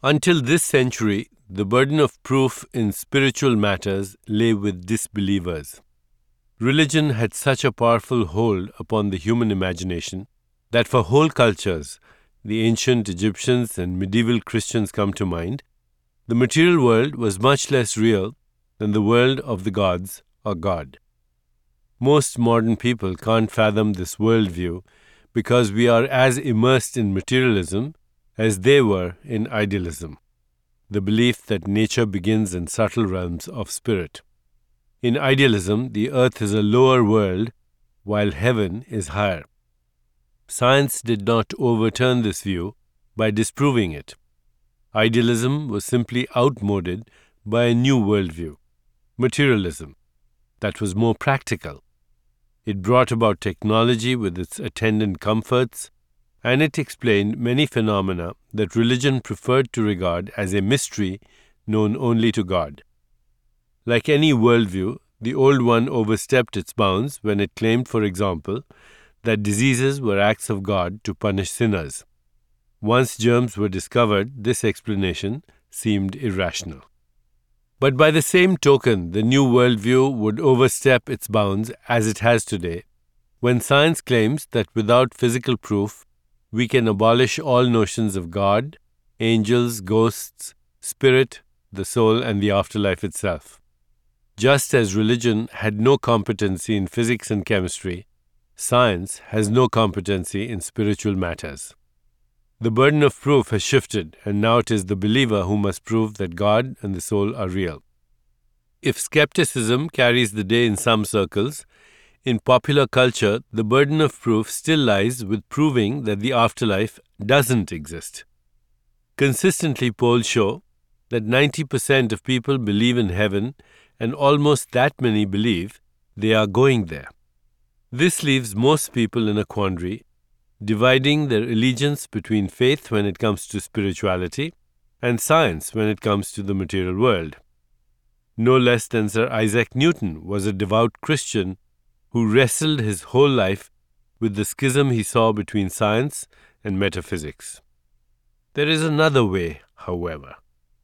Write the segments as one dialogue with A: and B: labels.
A: Until this century, the burden of proof in spiritual matters lay with disbelievers. Religion had such a powerful hold upon the human imagination that for whole cultures, the ancient Egyptians and medieval Christians come to mind, the material world was much less real than the world of the gods or God. Most modern people can't fathom this worldview because we are as immersed in materialism as they were in idealism, the belief that nature begins in subtle realms of spirit. In idealism, the earth is a lower world while heaven is higher. Science did not overturn this view by disproving it. Idealism was simply outmoded by a new worldview, materialism, that was more practical. It brought about technology with its attendant comforts, and it explained many phenomena that religion preferred to regard as a mystery known only to God. Like any worldview, the old one overstepped its bounds when it claimed, for example, that diseases were acts of God to punish sinners. Once germs were discovered, this explanation seemed irrational. But by the same token, the new worldview would overstep its bounds as it has today, when science claims that without physical proof, we can abolish all notions of God, angels, ghosts, spirit, the soul, and the afterlife itself. Just as religion had no competency in physics and chemistry, science has no competency in spiritual matters. The burden of proof has shifted, and now it is the believer who must prove that God and the soul are real. If skepticism carries the day in some circles, in popular culture, the burden of proof still lies with proving that the afterlife doesn't exist. Consistently, polls show that 90% of people believe in heaven, and almost that many believe they are going there. This leaves most people in a quandary, dividing their allegiance between faith when it comes to spirituality and science when it comes to the material world. No less than Sir Isaac Newton was a devout Christian who wrestled his whole life with the schism he saw between science and metaphysics. There is another way, however.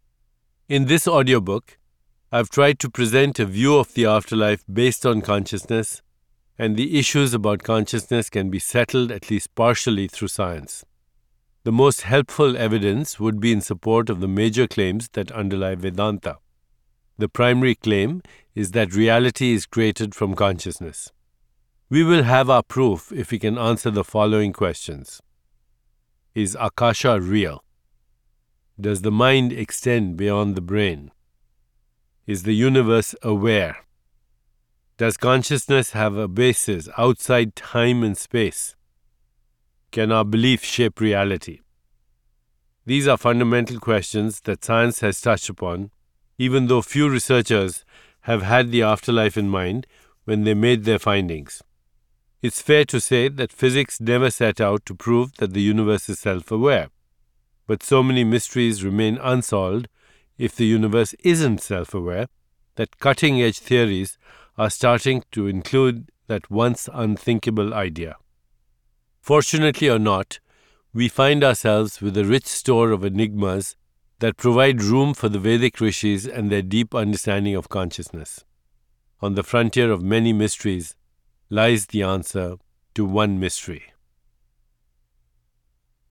A: In this audiobook, I've tried to present a view of the afterlife based on consciousness, and the issues about consciousness can be settled at least partially through science. The most helpful evidence would be in support of the major claims that underlie Vedanta. The primary claim is that reality is created from consciousness. We will have our proof if we can answer the following questions. Is Akasha real? Does the mind extend beyond the brain? Is the universe aware? Does consciousness have a basis outside time and space? Can our belief shape reality? These are fundamental questions that science has touched upon, even though few researchers have had the afterlife in mind when they made their findings. It's fair to say that physics never set out to prove that the universe is self-aware, but so many mysteries remain unsolved if the universe isn't self-aware that cutting-edge theories are starting to include that once unthinkable idea. Fortunately or not, we find ourselves with a rich store of enigmas that provide room for the Vedic rishis and their deep understanding of consciousness. On the frontier of many mysteries lies the answer to one mystery.